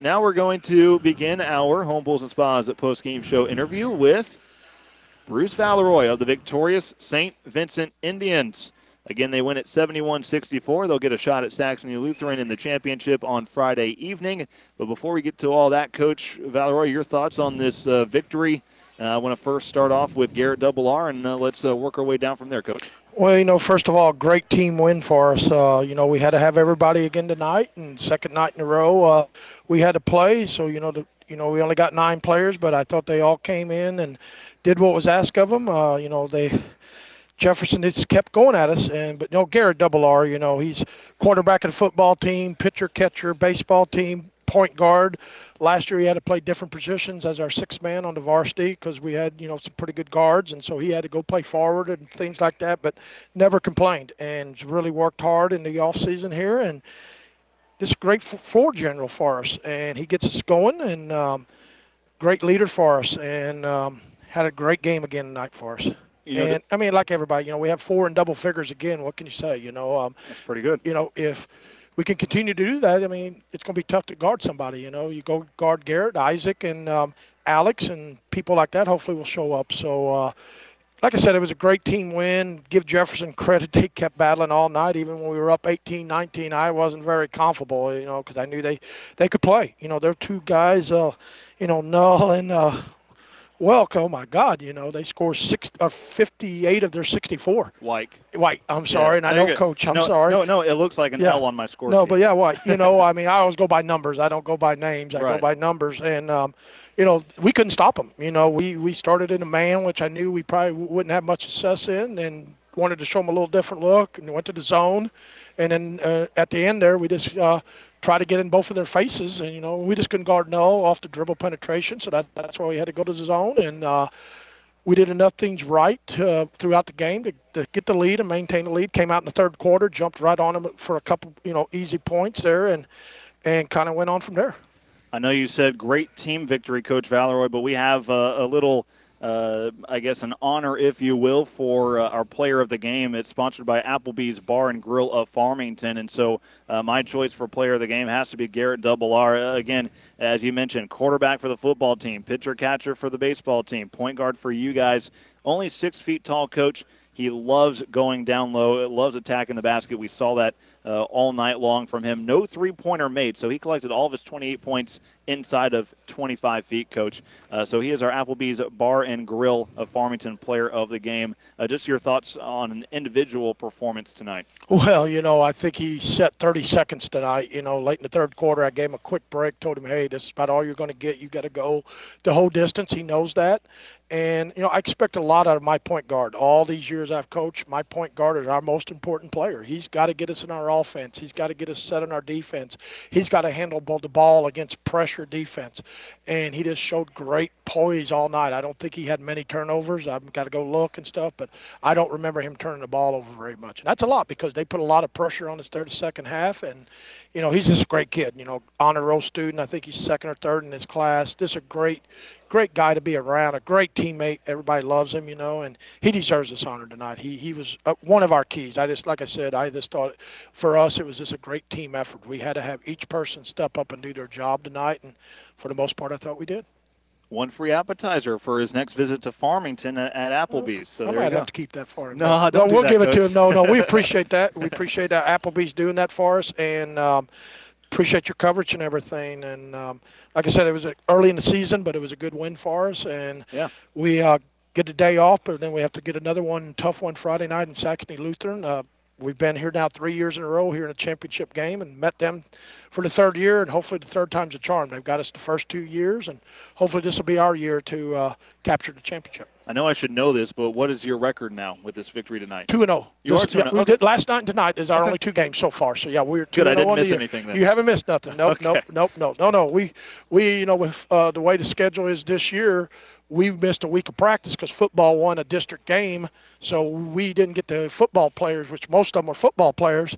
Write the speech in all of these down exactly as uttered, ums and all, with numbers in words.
Now we're going to begin our Home Bulls and Spas post-game show interview with Bruce Valeroy of the victorious Saint Vincent Indians. Again, they win at seventy-one sixty-four. They'll get a shot at Saxony Lutheran in the championship on Friday evening. But before we get to all that, Coach Valeroy, your thoughts on this uh, victory? Uh, I want to first start off with Garrett Double R, and uh, let's uh, work our way down from there, Coach. Well, you know, first of all, great team win for us. Uh, you know, we had to have everybody again tonight, and second night in a row, uh, we had to play. So, you know, the, you know, we only got nine players, but I thought they all came in and did what was asked of them. Uh, you know, they Jefferson just kept going at us, and but you know, Garrett Double R, you know, he's quarterback of the football team, pitcher, catcher, baseball team, point guard. Last year he had to play different positions as our sixth man on the varsity because we had, you know, some pretty good guards, and so he had to go play forward and things like that, but never complained and really worked hard in the off season here, and this great floor general for us, and he gets us going, and um, great leader for us, and um, had a great game again tonight for us. You know, And I mean, like everybody, you know, we have four in double figures again. What can you say? You know, um, that's pretty good. You know, if we can continue to do that, I mean, it's going to be tough to guard somebody. You know, you go guard Garrett, Isaac, and um, Alex, and people like that. Hopefully, will show up. So, uh, like I said, it was a great team win. Give Jefferson credit; they kept battling all night, even when we were up eighteen nineteen. I wasn't very comfortable, you know, because I knew they they could play. You know, they're two guys, uh, you know, Null and. Uh, Well, oh my God, you know, they scored six, uh, fifty-eight of their sixty-four. White. White, I'm sorry, Yeah, and I no, know, Coach, I'm no, sorry. No, no, it looks like an yeah. L on my score No, sheet. but yeah, White. You know, I mean, I always go by numbers. I don't go by names. I right. go by numbers. And, um, you know, we couldn't stop them. You know, we, we started in a man, which I knew we probably wouldn't have much success in, and wanted to show them a little different look, and went to the zone. And then uh, at the end there, we just uh, try to get in both of their faces, and you know we just couldn't guard Null off the dribble penetration, so that that's why we had to go to the zone, and uh, we did enough things right uh, throughout the game to, to get the lead and maintain the lead. Came out in the third quarter, jumped right on them for a couple, you know, easy points there, and and kind of went on from there. I know you said great team victory, Coach Valeroy, but we have uh, a little. Uh, I guess an honor, if you will, for uh, our player of the game. It's sponsored by Applebee's Bar and Grill of Farmington, and so uh, my choice for player of the game has to be Garrett Double R. Uh, again, as you mentioned, quarterback for the football team, pitcher catcher for the baseball team, point guard for you guys. Only six feet tall, Coach. He loves going down low, loves attacking the basket. We saw that uh, all night long from him. No three-pointer made, so he collected all of his twenty-eight points inside of twenty-five feet, Coach. Uh, so he is our Applebee's Bar and Grill of Farmington player of the game. Uh, just your thoughts on an individual performance tonight. Well, you know, I think he set thirty seconds tonight. You know, late in the third quarter, I gave him a quick break, told him, hey, this is about all you're going to get. You got to go the whole distance. He knows that. And, you know, I expect a lot out of my point guard. All these years I've coached, my point guard is our most important player. He's got to get us in our offense. He's got to get us set in our defense. He's got to handle the ball against pressure defense. And he just showed great poise all night. I don't think he had many turnovers. I've got to go look and stuff, but I don't remember him turning the ball over very much. And that's a lot because they put a lot of pressure on us there the second half. And, you know, he's just a great kid. You know, honor roll student. I think he's second or third in his class. This is a great Great guy to be around, a great teammate. Everybody loves him, you know, and he deserves this honor tonight. He he was uh, one of our keys. I just, like I said, I just thought for us it was just a great team effort. We had to have each person step up and do their job tonight, and for the most part, I thought we did. One free appetizer for his next visit to Farmington at, at Applebee's. So I there might you go. have to keep that for him. No, don't no, do we'll that, give Coach. it to him. No, no, we appreciate that. We appreciate that Applebee's doing that for us, and um, appreciate your coverage and everything. And um, like I said, it was early in the season, but it was a good win for us. And yeah. we uh, get a day off, but then we have to get another one, tough one Friday night in Saxony Lutheran. Uh, we've been here now three years in a row here in a championship game and met them for the third year, and hopefully the third time's a charm. They've got us the first two years, and hopefully this will be our year to uh, capture the championship. I know I should know this, but what is your record now with this victory tonight? Two and zero. You this, are two yeah, and we zero. did last night and tonight is our Okay. only two games so far. So yeah, we're two Good. I and zero didn't on the miss year. anything then. You haven't missed nothing. Nope, Okay. nope, nope, nope, no, no. We we you know with uh, the way the schedule is this year, we missed a week of practice because football won a district game, so we didn't get the football players, which most of them are football players.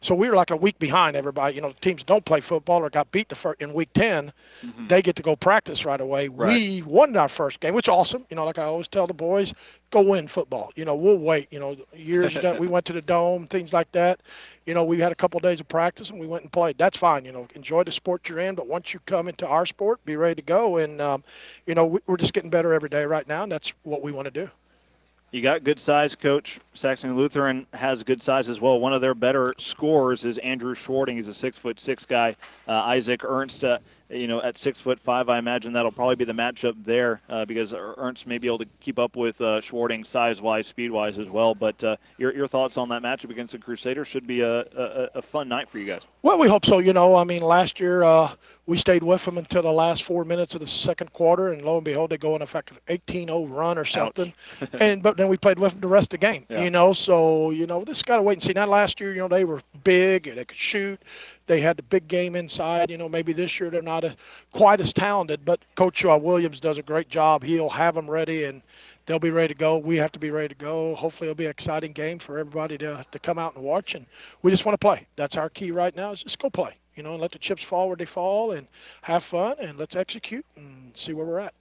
So we were like a week behind everybody. You know, the teams that don't play football or got beat the fir- in week ten, Mm-hmm. they get to go practice right away. Right. We won our first game, which is awesome. You know, like I always tell the boys, go win football. You know, we'll wait. You know, years that we went to the dome, things like that. You know, we had a couple of days of practice and we went and played. That's fine. You know, enjoy the sport you're in, but once you come into our sport, be ready to go. And um, you know, we- we're just getting better every day right now, and that's what we want to do. You got good size, Coach. Saxony Lutheran has good size as well. One of their better scorers is Andrew Schwarting. He's a six foot six guy. Uh, Isaac Ernst, uh, you know, at six foot five, I imagine that'll probably be the matchup there uh, because Ernst may be able to keep up with uh, Schwarting size wise, speed wise as well. But uh, your your thoughts on that matchup against the Crusaders? Should be a, a, a fun night for you guys. Well, we hope so. You know, I mean, last year uh, we stayed with them until the last four minutes of the second quarter, and lo and behold, they go on a fact eighteen oh run or something. and but then we played with them the rest of the game. Yeah. You know, so you know, this got to wait and see. Now, last year, you know, they were big and they could shoot. They had the big game inside. You know, maybe this year they're not a, quite as talented, but Coach uh, Williams does a great job. He'll have them ready, and they'll be ready to go. We have to be ready to go. Hopefully it'll be an exciting game for everybody to, to come out and watch. And we just want to play. That's our key right now is just go play, you know, and let the chips fall where they fall and have fun and let's execute and see where we're at.